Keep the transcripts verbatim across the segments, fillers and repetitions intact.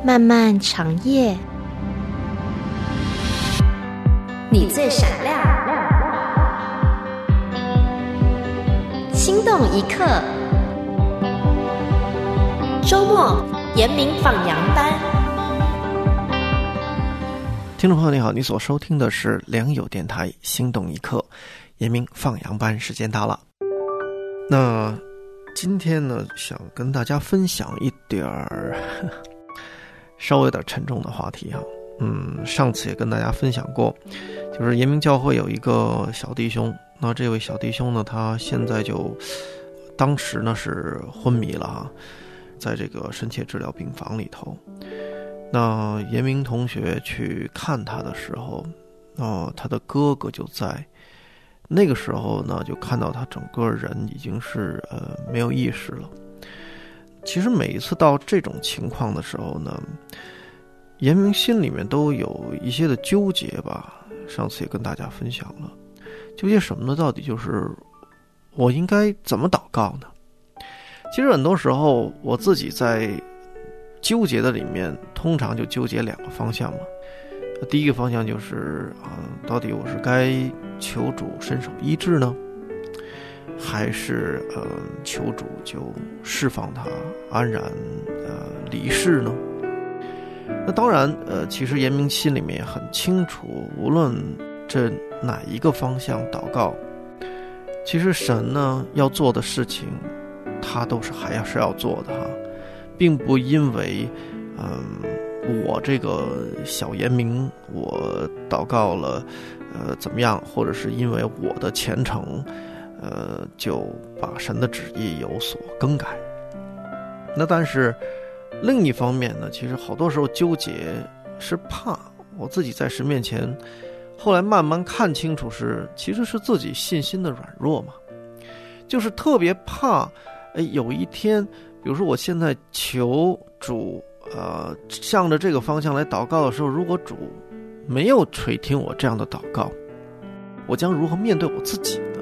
漫漫长夜，你最闪亮，心动一刻。周末严明放羊班。 听众朋友你好，你所收听的是良友电台心动一刻严明放羊班，时间到了。那今天呢，想跟大家分享一点儿稍微有点沉重的话题哈。嗯，上次也跟大家分享过，就是严明教会有一个小弟兄，那这位小弟兄呢，他现在就当时呢是昏迷了哈，在这个深切治疗病房里头。那严明同学去看他的时候，哦，他的哥哥就在。那个时候呢，就看到他整个人已经是呃没有意识了。其实每一次到这种情况的时候呢，严明心里面都有一些的纠结吧。上次也跟大家分享了，纠结什么呢？到底就是我应该怎么祷告呢？其实很多时候我自己在纠结的里面，通常就纠结两个方向嘛。第一个方向就是啊、呃，到底我是该求主伸手医治呢，还是呃求主就释放他安然呃离世呢？那当然呃，其实严明心里面也很清楚，无论这哪一个方向祷告，其实神呢要做的事情，他都是还要是要做的哈，并不因为嗯。呃我这个小严明我祷告了呃怎么样，或者是因为我的虔诚呃就把神的旨意有所更改。那但是另一方面呢，其实好多时候纠结是怕我自己在神面前，后来慢慢看清楚是其实是自己信心的软弱嘛，就是特别怕哎有一天比如说我现在求主呃，向着这个方向来祷告的时候，如果主没有垂听我这样的祷告，我将如何面对我自己呢？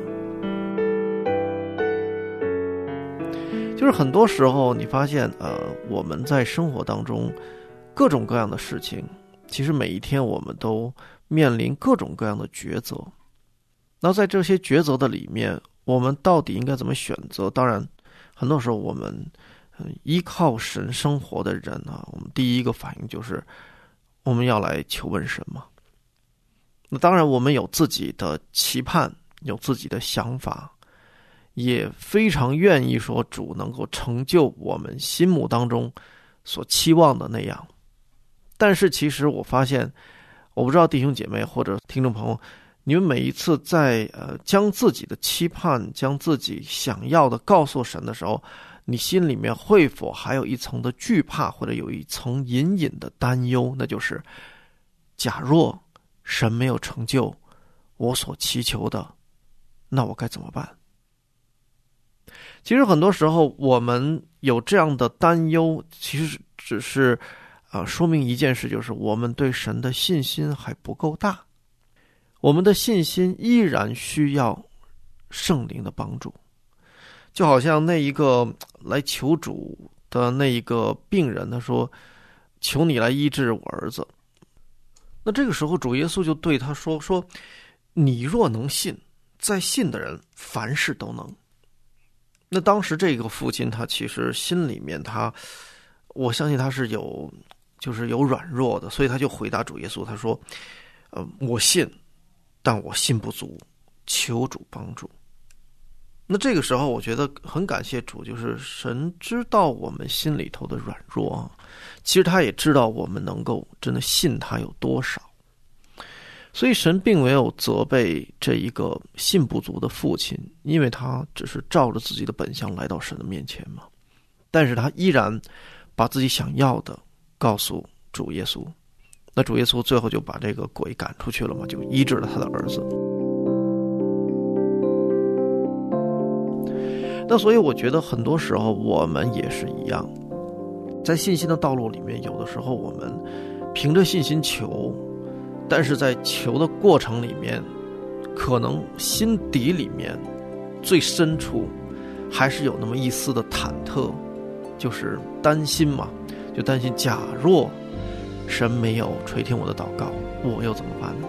就是很多时候你发现呃，我们在生活当中各种各样的事情，其实每一天我们都面临各种各样的抉择。那在这些抉择的里面，我们到底应该怎么选择？当然很多时候我们依靠神生活的人啊，我们第一个反应就是我们要来求问神嘛。那当然我们有自己的期盼，有自己的想法，也非常愿意说主能够成就我们心目当中所期望的那样。但是其实我发现，我不知道弟兄姐妹或者听众朋友，你们每一次在呃将自己的期盼，将自己想要的告诉神的时候，你心里面会否还有一层的惧怕，或者有一层隐隐的担忧？那就是假若神没有成就我所祈求的，那我该怎么办？其实很多时候我们有这样的担忧，其实只是呃说明一件事，就是我们对神的信心还不够大，我们的信心依然需要圣灵的帮助。就好像那一个来求主的那一个病人，他说求你来医治我儿子。那这个时候主耶稣就对他说说你若能信，在信的人凡事都能。那当时这个父亲他其实心里面他我相信他是有就是有软弱的，所以他就回答主耶稣，他说呃，我信，但我信不足，求主帮助。那这个时候我觉得很感谢主，就是神知道我们心里头的软弱啊，其实他也知道我们能够真的信他有多少，所以神并没有责备这一个信不足的父亲，因为他只是照着自己的本相来到神的面前嘛，但是他依然把自己想要的告诉主耶稣。那主耶稣最后就把这个鬼赶出去了嘛，就医治了他的儿子。那所以我觉得很多时候我们也是一样，在信心的道路里面，有的时候我们凭着信心求，但是在求的过程里面，可能心底里面最深处还是有那么一丝的忐忑，就是担心嘛， 就担心假若神没有垂听我的祷告，我又怎么办呢？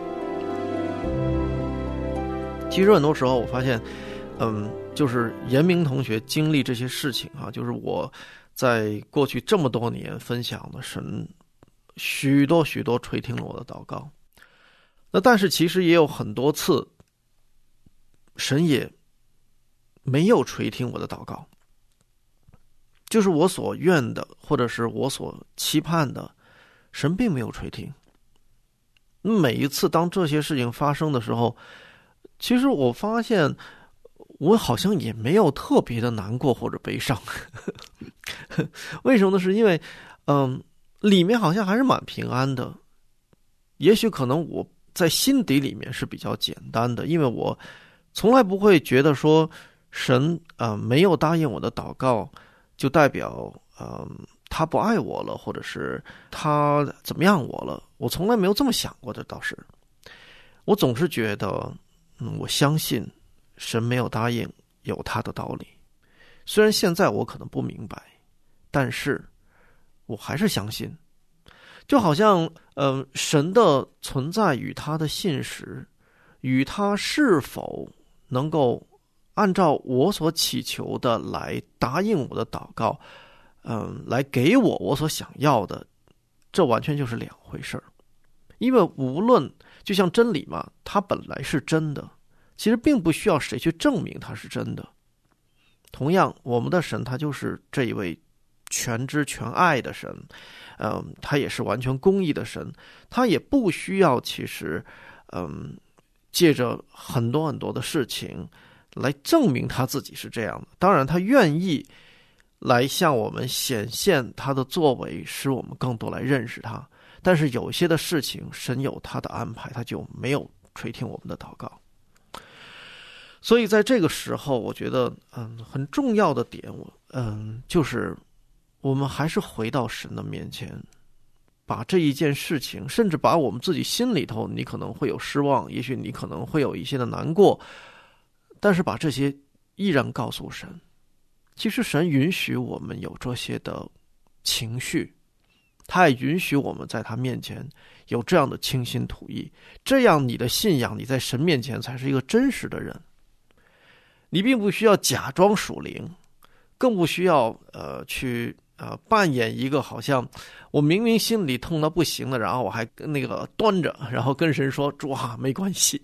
其实很多时候我发现嗯，就是严明同学经历这些事情啊，就是我在过去这么多年分享的神许多许多垂听了我的祷告。那但是其实也有很多次神也没有垂听我的祷告，就是我所愿的或者是我所期盼的，神并没有垂听。每一次当这些事情发生的时候，其实我发现我好像也没有特别的难过或者悲伤。为什么呢？是因为嗯，里面好像还是蛮平安的。也许可能我在心底里面是比较简单的，因为我从来不会觉得说神呃没有答应我的祷告就代表呃他不爱我了，或者是他怎么样我了。我从来没有这么想过的。倒是我总是觉得嗯，我相信神没有答应有他的道理。虽然现在我可能不明白，但是我还是相信。就好像呃，神的存在与他的信实，与他是否能够按照我所祈求的来答应我的祷告，嗯、呃，来给我我所想要的，这完全就是两回事儿。因为无论就像真理嘛，它本来是真的，其实并不需要谁去证明它是真的。同样，我们的神他就是这一位全知全爱的神，嗯，他也是完全公义的神，他也不需要其实嗯，借着很多很多的事情来证明他自己是这样的。当然他愿意来向我们显现他的作为，使我们更多来认识他。但是有些的事情神有他的安排，他就没有垂听我们的祷告。所以在这个时候我觉得嗯，很重要的点我嗯，就是我们还是回到神的面前，把这一件事情，甚至把我们自己心里头你可能会有失望，也许你可能会有一些的难过，但是把这些依然告诉神。其实神允许我们有这些的情绪，他也允许我们在他面前有这样的倾心吐意，这样你的信仰，你在神面前才是一个真实的人。你并不需要假装属灵，更不需要呃去呃扮演一个好像我明明心里痛到不行了，然后我还那个端着，然后跟神说主啊没关系。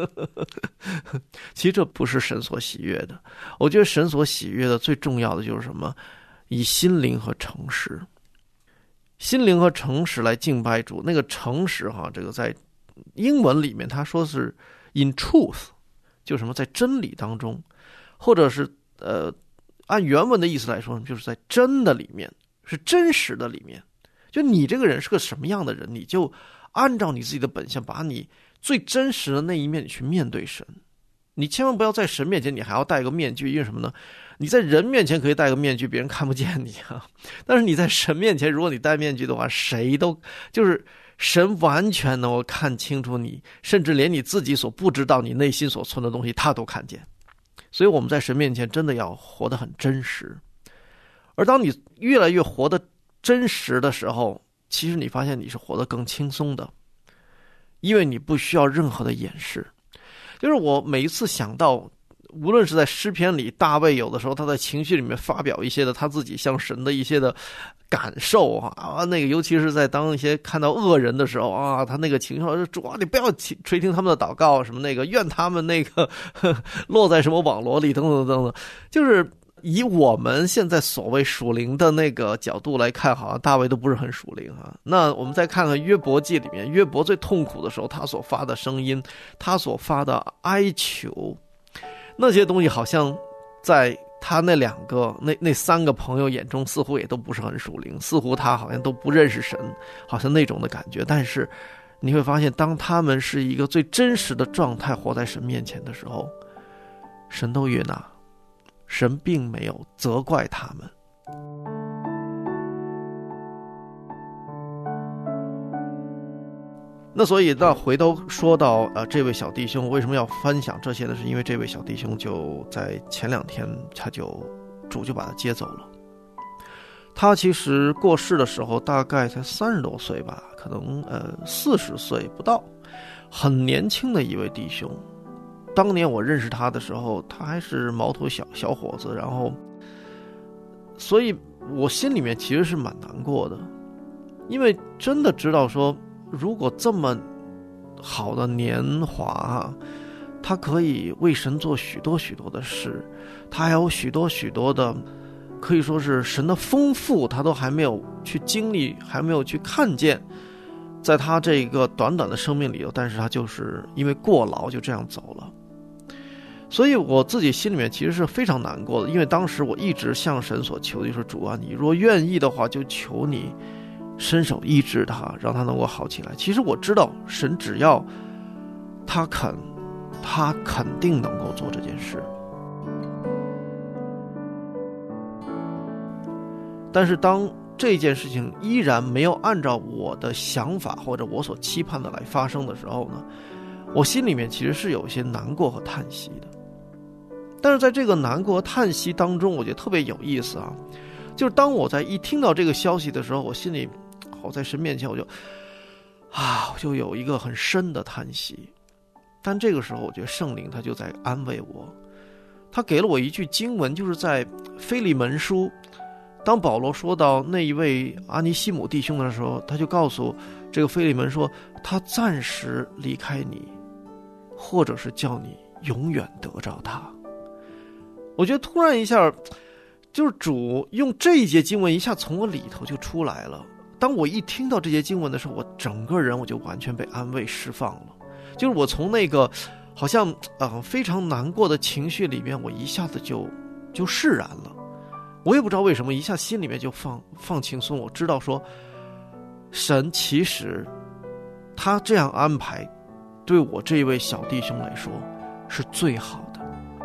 其实这不是神所喜悦的。我觉得神所喜悦的最重要的就是什么？以心灵和诚实，心灵和诚实来敬拜主。那个诚实哈，这个在英文里面他说是 in truth， 就什么在真理当中，或者是呃按原文的意思来说，就是在真的里面，是真实的里面。就你这个人是个什么样的人，你就按照你自己的本相，把你最真实的那一面去面对神。你千万不要在神面前你还要戴个面具，因为什么呢？你在人面前可以戴个面具，别人看不见你啊。但是你在神面前，如果你戴面具的话，谁都就是神完全能够看清楚你，甚至连你自己所不知道你内心所存的东西他都看见。所以我们在神面前真的要活得很真实。而当你越来越活得真实的时候，其实你发现你是活得更轻松的，因为你不需要任何的掩饰。就是我每一次想到，无论是在诗篇里，大卫有的时候他在情绪里面发表一些的他自己向神的一些的感受啊，那个尤其是在当一些看到恶人的时候啊，他那个情绪，主啊，你不要垂听他们的祷告，什么那个愿他们那个呵落在什么网罗里，等等等等。就是以我们现在所谓属灵的那个角度来看，好像大卫都不是很属灵啊。那我们再看看约伯记里面，约伯最痛苦的时候，他所发的声音，他所发的哀求，那些东西好像在他那两个那那三个朋友眼中似乎也都不是很属灵，似乎他好像都不认识神，好像那种的感觉。但是你会发现，当他们是一个最真实的状态活在神面前的时候，神都悦纳，神并没有责怪他们。那所以那回头说到呃这位小弟兄为什么要分享这些呢？是因为这位小弟兄就在前两天他就主就把他接走了。 他其实过世的时候大概才三十多岁吧，可能呃四十岁不到，很年轻的一位弟兄。当年我认识他的时候，他还是毛头小小伙子，然后，所以我心里面其实是蛮难过的，因为真的知道说，如果这么好的年华，他可以为神做许多许多的事，他还有许多许多的可以说是神的丰富，他都还没有去经历，还没有去看见，在他这个短短的生命里头，但是他就是因为过劳就这样走了。所以我自己心里面其实是非常难过的，因为当时我一直向神所求，就是主啊，你若愿意的话，就求你伸手医治他，让他能够好起来。其实我知道神只要他肯，他肯定能够做这件事。但是当这件事情依然没有按照我的想法或者我所期盼的来发生的时候呢，我心里面其实是有一些难过和叹息的。但是在这个难过和叹息当中，我觉得特别有意思啊，就是当我在一听到这个消息的时候，我心里好在神面前我就啊，我就有一个很深的叹息。但这个时候我觉得圣灵他就在安慰我，他给了我一句经文，就是在腓利门书，当保罗说到那一位阿尼西姆弟兄的时候，他就告诉这个腓利门说，他暂时离开你，或者是叫你永远得着他。我觉得突然一下，就是主用这一节经文一下从我里头就出来了。当我一听到这节经文的时候，我整个人我就完全被安慰释放了，就是我从那个好像呃非常难过的情绪里面，我一下子就就释然了。我也不知道为什么，一下心里面就放放轻松。我知道说，神其实他这样安排，对我这一位小弟兄来说是最好的。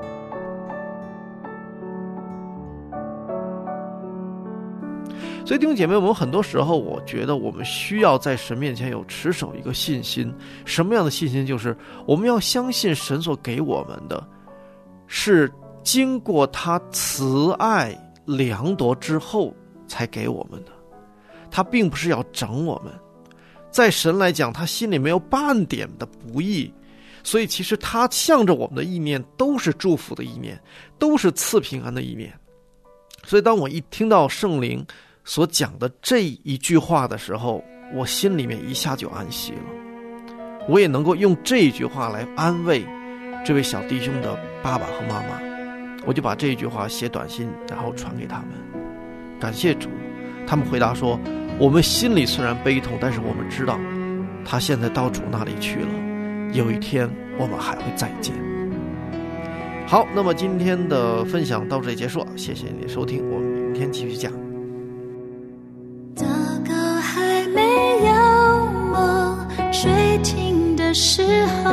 所以弟兄姐妹，我们很多时候我觉得我们需要在神面前有持守一个信心。什么样的信心？就是我们要相信神所给我们的是经过他慈爱量夺之后才给我们的，他并不是要整我们。在神来讲，他心里没有半点的不义，所以其实他向着我们的意念都是祝福的意念，都是赐平安的意念。所以当我一听到圣灵所讲的这一句话的时候，我心里面一下就安息了。我也能够用这一句话来安慰这位小弟兄的爸爸和妈妈。我就把这一句话写短信，然后传给他们。感谢主，他们回答说，我们心里虽然悲痛，但是我们知道他现在到主那里去了，有一天我们还会再见。好，那么今天的分享到这里结束，谢谢你的收听，我们明天继续讲。 祷告还没有梦睡停的时候，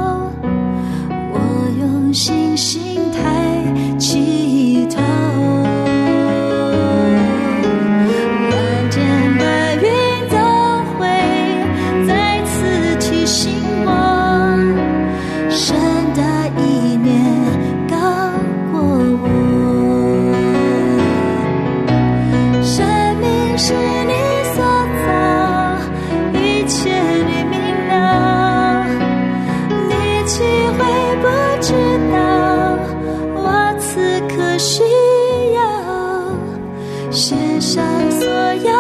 我用信心抬起头，蓝天白云都会再次提醒我，神的意念高过我，生命是你所造，一切你明了，你岂会不知道我此刻需要献上所有